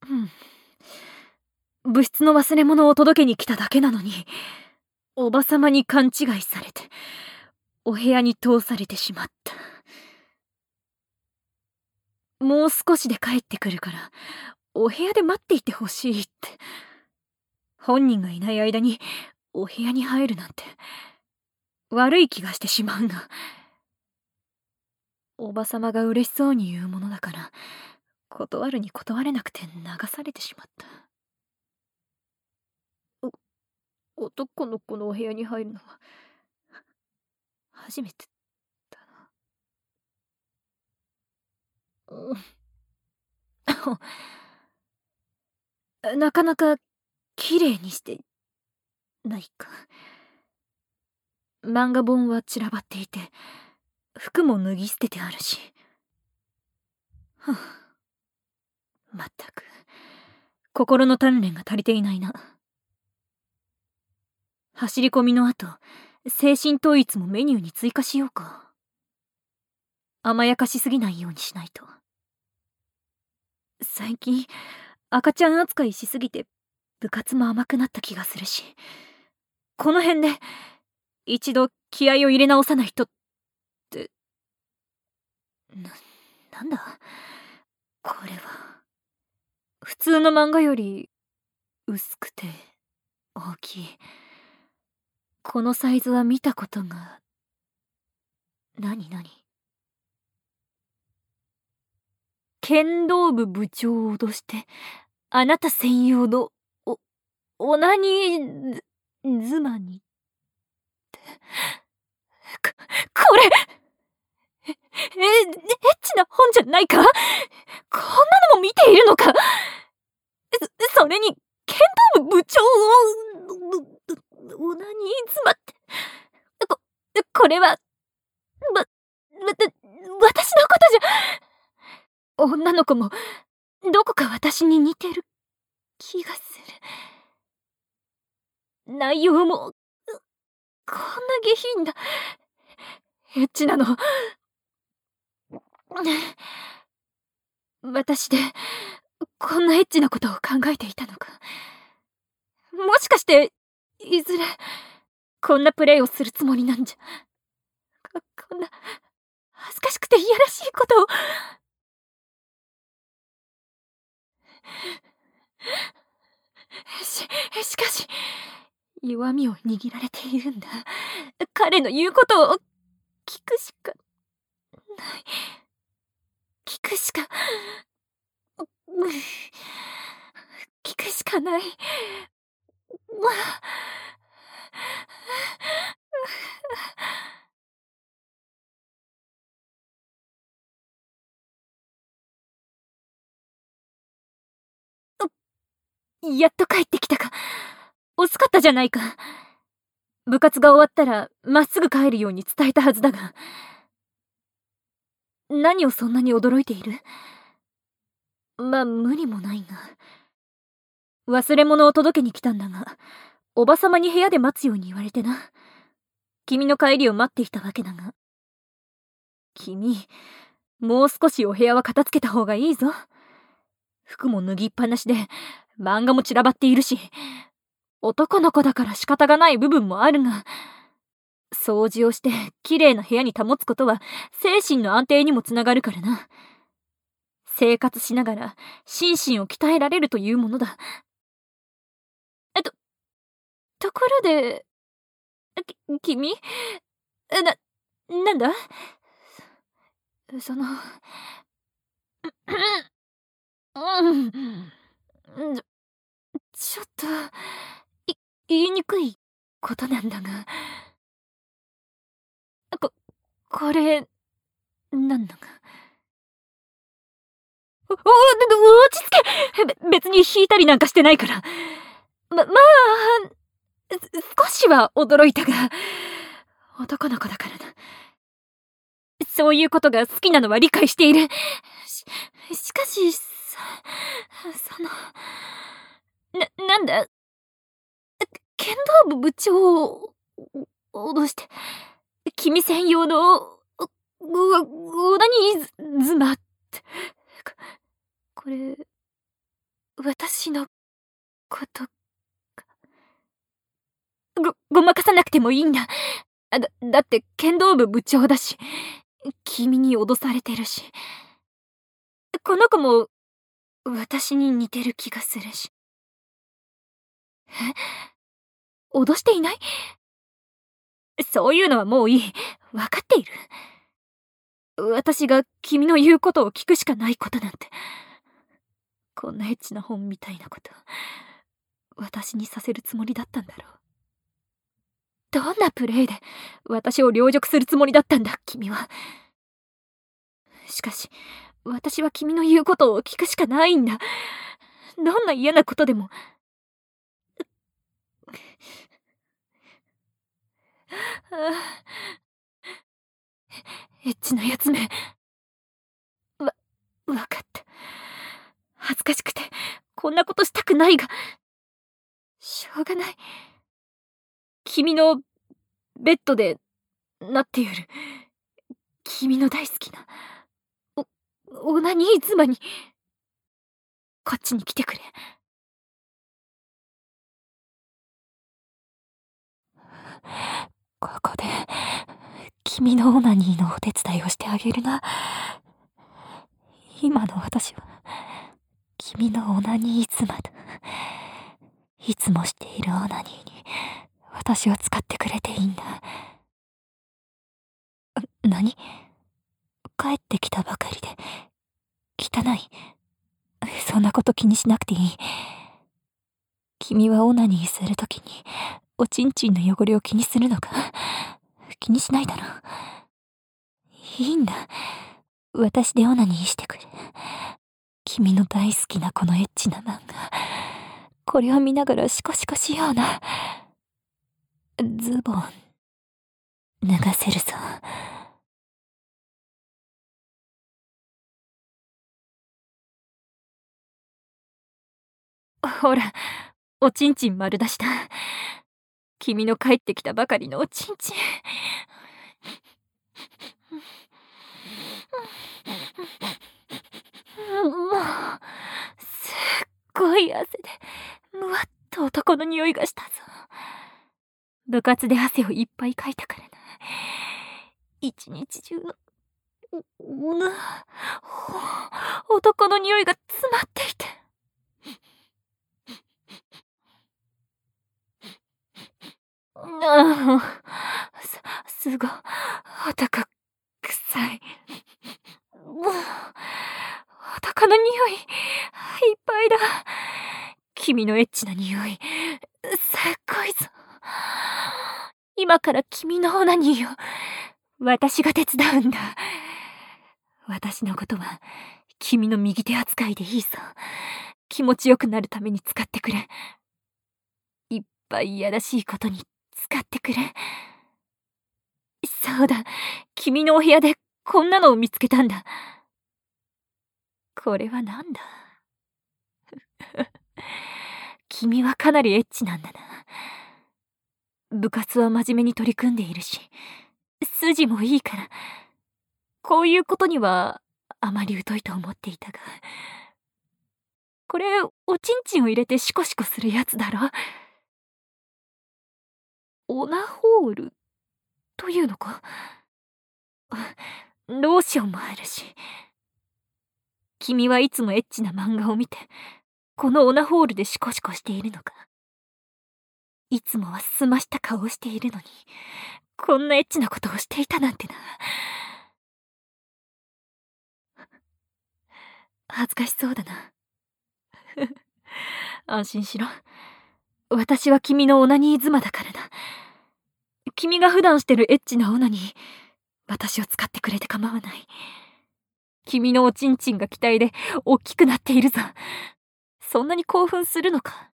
部室の忘れ物を届けに来ただけなのに、おばさまに勘違いされて、お部屋に通されてしまった。もう少しで帰ってくるから、お部屋で待っていてほしいって。本人がいない間に、お部屋に入るなんて、悪い気がしてしまうが。おばさまが嬉しそうに言うものだから、断るに断れなくて流されてしまった。男の子のお部屋に入るのは、初めてだな。なかなか綺麗にしてないか。漫画本は散らばっていて、服も脱ぎ捨ててあるし。まったく、心の鍛錬が足りていないな。走り込みの後、精神統一もメニューに追加しようか。甘やかしすぎないようにしないと。最近、赤ちゃん扱いしすぎて、部活も甘くなった気がするし。この辺で、一度気合を入れ直さないとって。なんだこれは。普通の漫画より、薄くて、大きい。このサイズは見たことが。何剣道部部長を脅して、あなた専用の、オナニー妻にって。これエッチな本じゃないか？こんなのも見ているのか？それに、剣道部部長を、オナニー妻って。これは、私のことじゃ。女の子も、どこか私に似てる気がする。内容も、こんな下品な、エッチなの。私で、こんなエッチなことを考えていたのか。もしかして、いずれ、こんなプレイをするつもりなんじゃ。こんな、恥ずかしくていやらしいことを。しかし、弱みを握られているんだ。彼の言うことを聞くしかない。聞くしかない。やっと帰ってきたか。遅かったじゃないか。部活が終わったらまっすぐ帰るように伝えたはずだが。何をそんなに驚いている？まあ無理もないが。忘れ物を届けに来たんだが、おばさまに部屋で待つように言われてな。君の帰りを待っていたわけだが。君、もう少しお部屋は片付けた方がいいぞ。服も脱ぎっぱなしで、漫画も散らばっているし、男の子だから仕方がない部分もあるが、掃除をして綺麗な部屋に保つことは精神の安定にもつながるからな。生活しながら心身を鍛えられるというものだ。ところで、君？なんだ？その、ちょっと、言いにくいことなんだが。これ、なんだか。落ち着け！別に引いたりなんかしてないから。まあ、少しは驚いたが、男の子だからな。そういうことが好きなのは理解している。しかし、なんだ？剣道部部長を脅して、君専用の、オナニー妻って、これ、 私のこと、ごまかさなくてもいいんだ。だって剣道部部長だし、君に脅されてるし。この子も私に似てる気がするし。脅していない？そういうのはもういい。わかっている。私が君の言うことを聞くしかないことなんて。こんなエッチな本みたいなこと、私にさせるつもりだったんだろう。どんなプレイで私を凌辱するつもりだったんだ、君は。しかし、私は君の言うことを聞くしかないんだ。どんな嫌なことでも。エッチなやつめ。わかった。恥ずかしくて、こんなことしたくないが、しょうがない。君のベッドでなってやる。君の大好きな、オナニー妻に、こっちに来てくれ。ここで、君のオナニーのお手伝いをしてあげるな。今の私は、君のオナニー妻だ。いつもしているオナニーに、私を使ってくれていいんだ。何？帰ってきたばかりで、汚い。そんなこと気にしなくていい。君はオナニーするときに、おちんちんの汚れを気にするのか？気にしないだろ。いいんだ。私でオナニーしてくれ。君の大好きなこのエッチな漫画。これを見ながらシコシコしような。ズボン、脱がせるぞ。ほら、おちんちん丸出しだ。君の帰ってきたばかりのおちんちん。もう、すっごい汗で、むわっと男の匂いがしたぞ。部活で汗をいっぱいかいたからな。一日中の、男の匂いが詰まっていて。すご、男、臭い。男の匂い、いっぱいだ。君のエッチな匂い、すっごいぞ。今から君のオナニーを、私が手伝うんだ。私のことは、君の右手扱いでいいぞ。気持ちよくなるために使ってくれ。いっぱいいやらしいことに使ってくれ。そうだ、君のお部屋でこんなのを見つけたんだ。これはなんだ？君はかなりエッチなんだな。部活は真面目に取り組んでいるし、筋もいいから、こういうことにはあまり疎いと思っていたが。これ、おちんちんを入れてシコシコするやつだろ？オナホールというのか？ローションもあるし。君はいつもエッチな漫画を見て、このオナホールでシコシコしているのか？いつもは澄ました顔をしているのに、こんなエッチなことをしていたなんてな。恥ずかしそうだな。安心しろ。私は君のオナニー妻だからな。君が普段してるエッチなオナニー、私を使ってくれて構わない。君のおちんちんが期待で大きくなっているぞ。そんなに興奮するのか？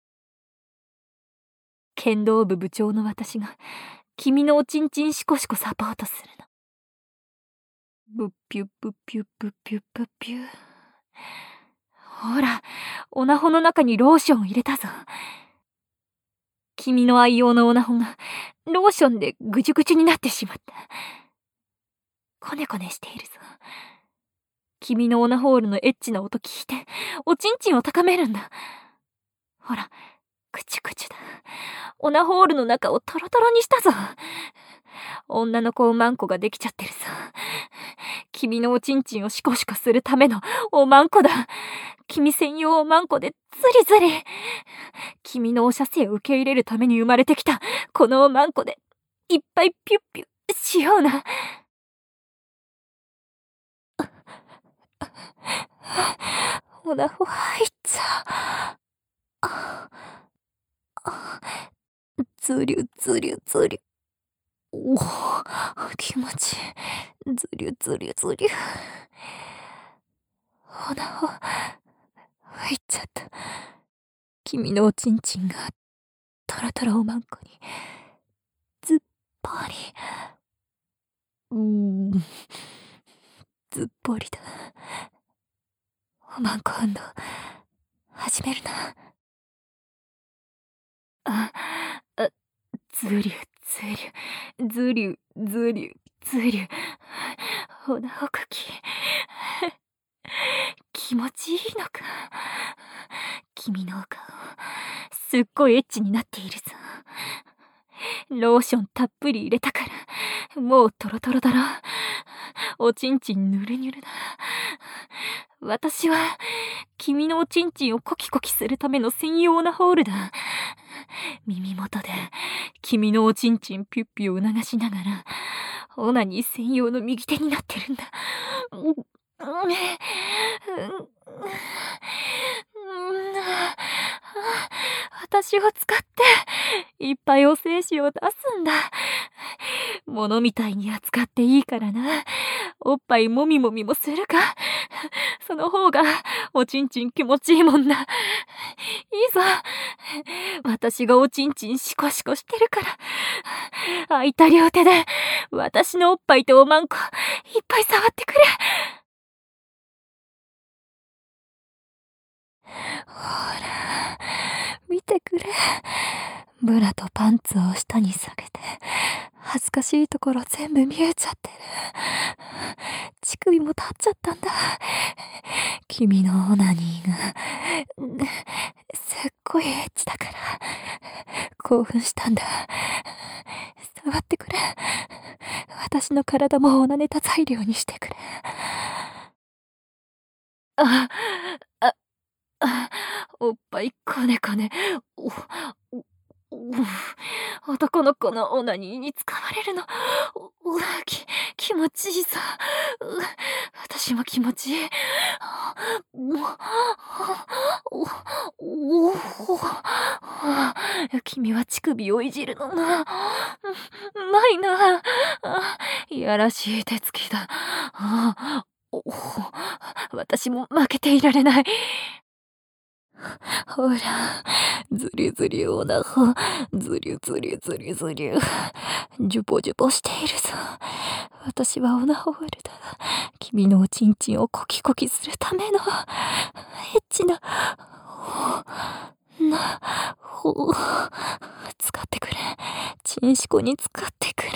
剣道部部長の私が君のおちんちんシコシコサポートするの。ブッピュブッピュブッピュブッピュ。ほら、オナホの中にローションを入れたぞ。君の愛用のオナホがローションでぐちゅぐちゅになってしまった。こねこねしているぞ。 君のオナホールのエッチな音聞いて、おちんちんを高めるんだ。ほら、くちゅくちゅだ。オナホールの中をトロトロにしたぞ。女の子おまんこができちゃってるさ。君のおちんちんをシコシコするためのおまんこだ。君専用おまんこでズリズリ。君のお射精を受け入れるために生まれてきたこのおまんこでいっぱいピュッピュッしような。オナホ入っちゃう。ズリュズリュズリュ。おお、気持ちいい。ズリュズリュズリュ。オナホ入っちゃった。君のおちんちんがトロトロおまんこにずっぽり。ずっぽりだ。おまんこ運動始めるな。ズリュズリュズリュズリュズリュ。オナホ茎気持ちいいのか。君のお顔すっごいエッチになっているぞ。ローションたっぷり入れたからもうトロトロだろ。おちんちんぬるぬるだ。私は君のおちんちんをコキコキするための専用なホールだ。耳元で君のおちんちんピュッピュを促しながらオナニー専用の右手になってるんだ。私を使っていっぱいお精子を出すんだ。物みたいに扱っていいからな。おっぱいもみもみもするか。その方がおちんちん気持ちいいもんな。いいぞ。私がおちんちんシコシコしてるから。空いた両手で私のおっぱいとおまんこいっぱい触ってくれ。ほら見てくれ。ブラとパンツを下に下げて恥ずかしいところ全部見えちゃってる。乳首も立っちゃったんだ。君のオナニーがすっごいエッチだから興奮したんだ。触ってくれ。私の体もオナネタ材料にしてくれ。おっぱいこねこね。男の子のオナニーに使われるの気持ちいいぞ。私も気持ちいい。君は乳首をいじるのな。うまいな。いやらしい手つきだ。私も負けていられない。ほら、ズリズリオナホ、ズリズリズリズリ、ジュポジュポしているぞ。私はオナホールだ。君のおちんちんをコキコキするためのエッチな使ってくれ。チンシコに使ってくれ。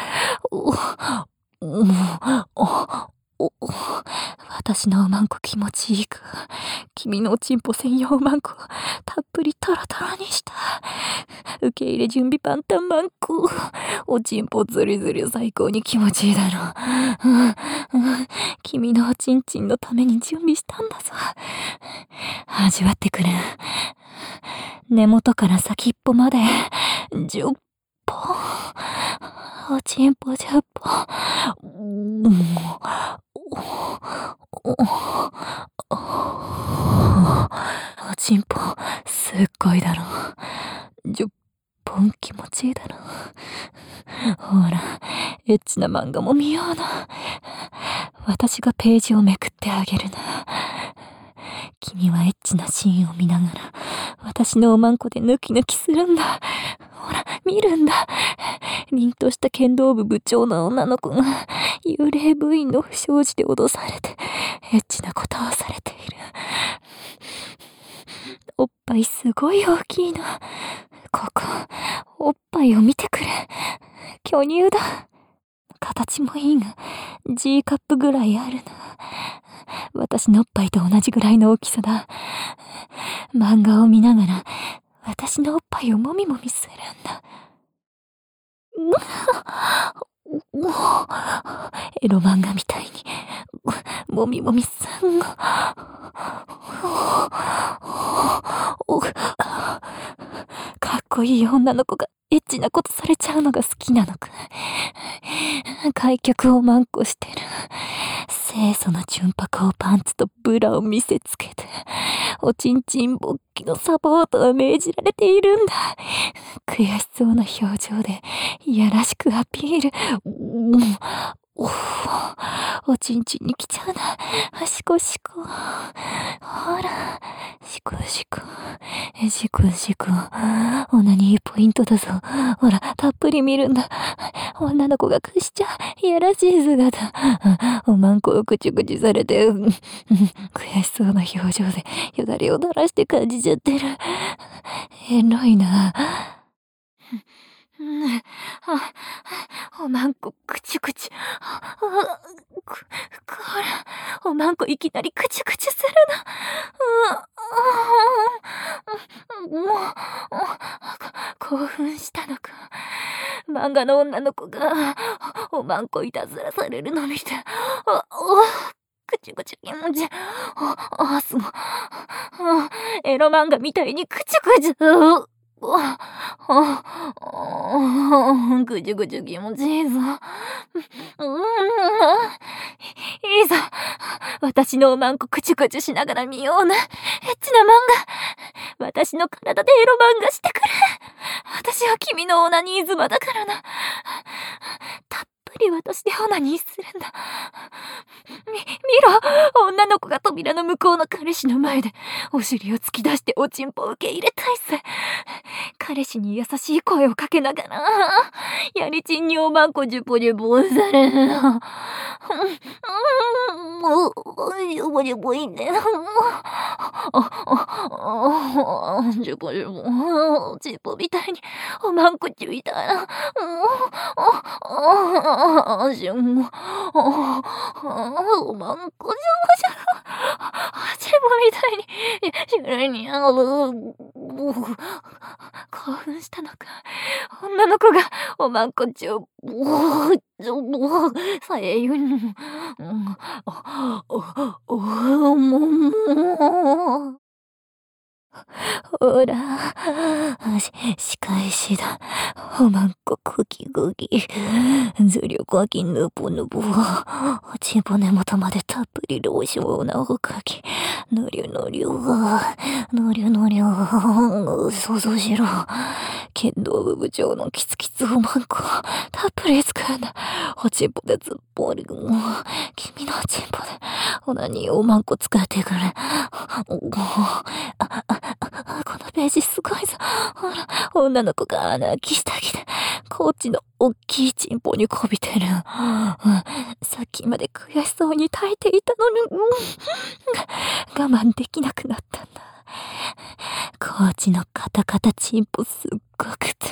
私のおまんこ気持ちいいか。君のおちんぽ専用まんこたっぷりトロトロにした。受け入れ準備パンタンまんこ。おちんぽズリズリ最高に気持ちいいだろう。君のおちんちんのために準備したんだぞ。味わってくれ。根元から先っぽまで10本。おちんぽ10本。おちんぽすっごいだろ。10本気持ちいいだろ。ほらエッチな漫画も見ような。私がページをめくってあげるな。君はエッチなシーンを見ながら私のおまんこでヌキヌキするんだ。ほら見るんだ。凛とした剣道部部長の女の子が幽霊部員の不祥事で脅されてエッチなことをされている。おっぱいすごい大きいの。ここおっぱいを見てくれ。巨乳だ。 形もいいが、G カップぐらいあるな。私のおっぱいと同じぐらいの大きさだ。漫画を見ながら、私のおっぱいをもみもみするんだ。エロ漫画みたいに、もみもみすんご。かっこいい女の子がエッチなことされちゃうのが好きなのか。開脚をマンコしてる。清楚な純白をパンツとブラを見せつけて、おちんちん勃起のサポートを命じられているんだ。悔しそうな表情で、いやらしくアピール。おちんちんに来ちゃうな。シコシコ。ほら、シコシコ。シコシコ。オナニーポイントだぞ。ほら、たっぷり見るんだ。女の子がくしちゃ、いやらしい姿。おまんこをくちゅくちゅされて、悔しそうな表情で、よだれを垂らして感じちゃってる。エロいな。おまんこくちゅくちゅ。こら、おまんこいきなりくちゅくちゅするな。もう、興奮したのか。漫画の女の子が、おまんこいたずらされるの見て、くちゅくちゅ気持ちいい。すごい。エロ漫画みたいにくちゅくちゅ。ぐちゅぐちゅ気持ちいいぞ。いいぞ。私のおまんこくちゅくちゅしながら見ような。エッチな漫画。私の体でエロ漫画してくれ。私は君のオナニー妻だからな。たっぷり私でオナニーするんだ。見ろ、女の子が扉の向こうの彼氏の前でお尻を突き出しておちんぽを受け入れたいぜ。彼氏に優しい声をかけながら、やりちんにおまんこジュポジュポされるの。ジュポジュポいいんだよ。ジュポジュポ、ジュポみたいにおまんこちゅいたら、おまんこジュポみたいに、シュラに興奮したのか。女の子がおまんこちゅさえ言うの。ほら、仕返しだ。おまんこクキクキ。ずりょかきぬぼぬぼ。おちんぽ根元までたっぷりローションをかき。ぬりゅぬりゅ。ぬりゅぬりゅ。想像しろ。剣道部部長のキツキツおまんこ。たっぷり使うんだ。おちんぽでずっぽり。君のおちんぽで。オナニーおまんこ使ってくれ。このページすごいぞ。ほら、女の子が穴開きしたきで、コーチのおっきいチンポにこびてる。さっきまで悔しそうに耐えていたのに、我慢できなくなったんだ。コーチのカタカタチンポすっごくて、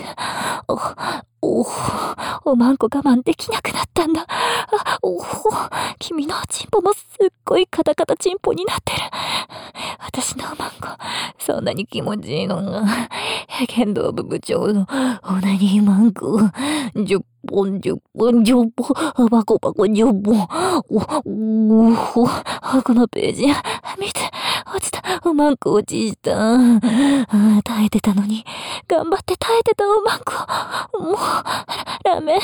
おまんこ我慢できなくなったんだ。君のチンポもすっごいカタカタチンポになってる。私のおまんこ、そんなに気持ちいいのが、剣道部部長のオナニーマンコ、10本、10本、10本、バコバコ10本。このページ、見て、落ちた、おまんこ落ちた。耐えてたのに、頑張って耐えてたおまんこ。もう、ダメって、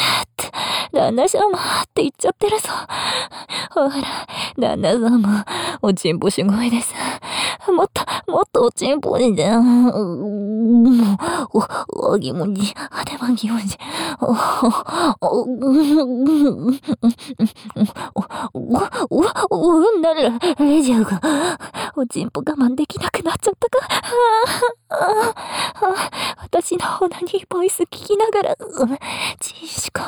旦那様って言っちゃってるぞ。ほら、旦那様、おちんぽすごいです。もっとおちんぽにだ。気持ち、あてま気持ち。なら、レジャーが、おちんぽ我慢できなくなっちゃったか。私のオナニーボイス聞きながら、チンシコ。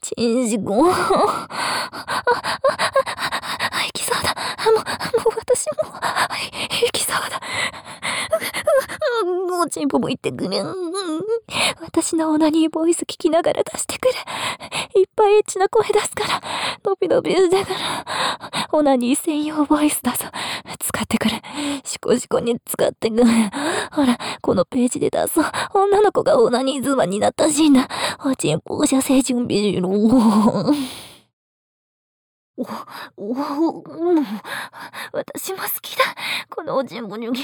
行きそうだ。もう私も、行きそうだ。おちんぽも行ってくれ。 私のオナニーボイス聞きながら出してくれ。いっぱいエッチな声出すから、のびのびだから、オナニー専用ボイスだぞ。使ってくれ。シコシコに使ってくれ。ほら、このページで出そう。女の子がオナニー妻になったシーンだ。おちんぽ射精準備しろ。私も好きだ。このおちんぽに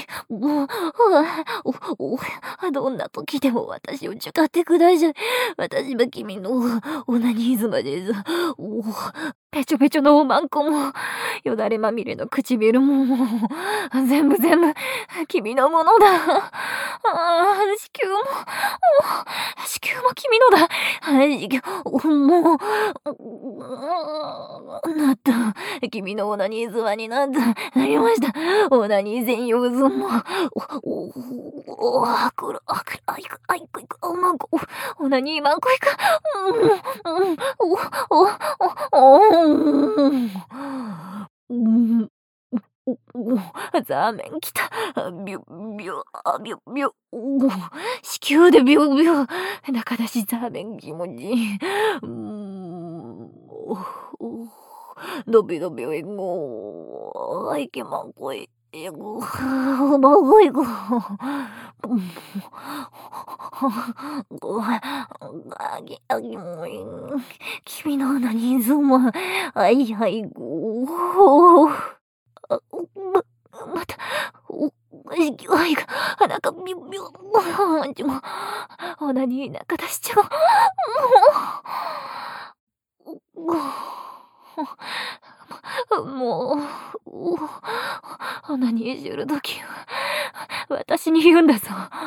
どんな時でも私を使ってください。私は君のオナニー妻です。ペチョペチョのおまんこも、よだれまみれの唇も、全部君のものだ。子宮も君のだ。もう、なった。君のオナニー妻になりました。オナニー専用妻。おまんこ、オナニーまんこいか。ザーメンきた。ビュビュビュビュ。子宮でビュビュ。中出しザーメン気持ちいい。伸び伸びいこう。いけまんこい。まごいこ。君の何ぞま、はいご。また、はいが、鼻がビュビュ。オナニー中出しちゃう。もう、オナニーするときは、私に言うんだぞ。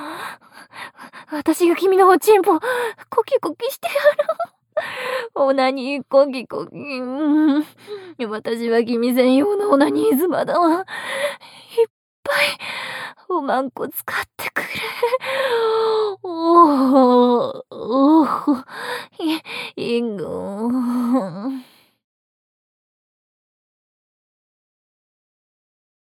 私が君のおちんぽ、コキコキしてやる。オナニーコキコキ。私は君専用のオナニー妻だわ。いっぱい、おまんこ使ってくれ。